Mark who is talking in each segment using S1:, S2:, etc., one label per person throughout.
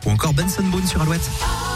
S1: ou encore Benson Boone sur Alouette.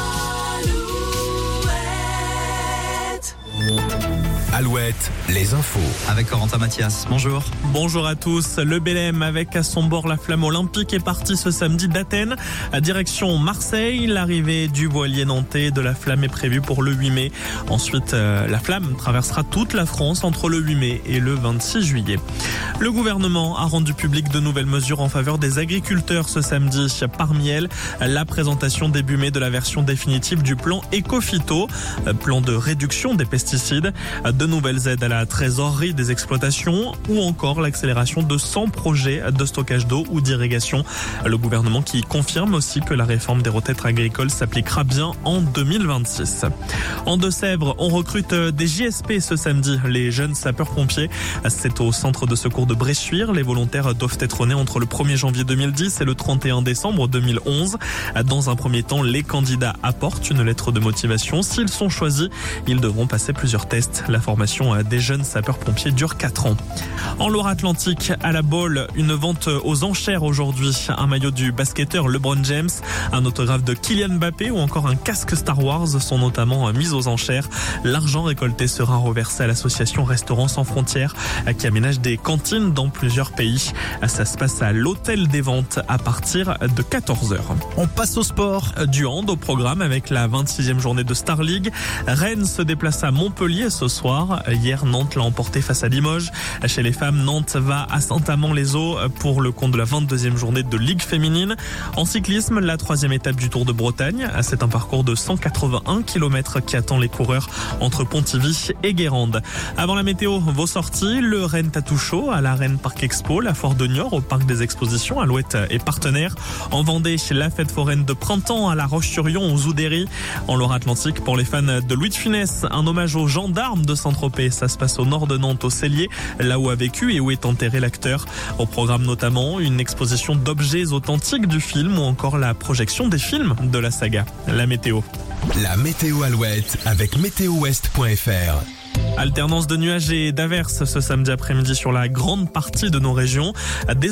S2: Alouette, les infos.
S1: Avec Corentin Mathias, bonjour.
S3: Bonjour à tous. Le Bélem avec à son bord la flamme olympique est parti ce samedi d'Athènes à direction Marseille. L'arrivée du voilier nantais de la flamme est prévue pour le 8 mai. Ensuite, la flamme traversera toute la France entre le 8 mai et le 26 juillet. Le gouvernement a rendu public de nouvelles mesures en faveur des agriculteurs ce samedi. Parmi elles, la présentation début mai de la version définitive du plan Éco-Phyto, plan de réduction des pesticides, de nouvelles aides à la trésorerie des exploitations ou encore l'accélération de 100 projets de stockage d'eau ou d'irrigation. Le gouvernement qui confirme aussi que la réforme des retraites agricoles s'appliquera bien en 2026. En Deux-Sèvres, on recrute des JSP ce samedi, les jeunes sapeurs-pompiers. C'est au centre de secours de Bressuire. Les volontaires doivent être nés entre le 1er janvier 2010 et le 31 décembre 2011. Dans un premier temps, les candidats apportent une lettre de motivation. S'ils sont choisis, ils devront passer plusieurs tests. La formation des jeunes sapeurs-pompiers dure 4 ans. En Loire-Atlantique, à la Baule, une vente aux enchères aujourd'hui. Un maillot du basketteur LeBron James, un autographe de Kylian Mbappé ou encore un casque Star Wars sont notamment mis aux enchères. L'argent récolté sera reversé à l'association Restaurants sans frontières qui aménage des cantines dans plusieurs pays. Ça se passe à l'hôtel des ventes à partir de 14h.
S1: On passe au sport.
S3: Du hand au programme avec la 26e journée de Star League. Rennes se déplace à Montpellier ce soir. Hier, Nantes l'a emporté face à Limoges. Chez les femmes, Nantes va à Saint-Amand-les-Eaux pour le compte de la 22e journée de Ligue féminine. En cyclisme, la 3e étape du Tour de Bretagne. C'est un parcours de 181 km qui attend les coureurs entre Pontivy et Guérande. Avant la météo, vos sorties, le Rennes Tattoo Show à la Rennes Parc Expo, la Foire de Niort au Parc des Expositions, Alouette et partenaire. En Vendée, la fête foraine de printemps à La Roche-sur-Yon, aux Oudéry. En Loire-Atlantique, pour les fans de Louis de Funès, un hommage aux gendarmes de Saint-Tropez. Ça se passe au nord de Nantes, au Cellier, là où a vécu et où est enterré l'acteur. Au programme notamment une exposition d'objets authentiques du film ou encore la projection des films de la saga. La météo.
S2: La météo Alouette avec météowest.fr.
S3: Alternance de nuages et d'averses ce samedi après-midi sur la grande partie de nos régions.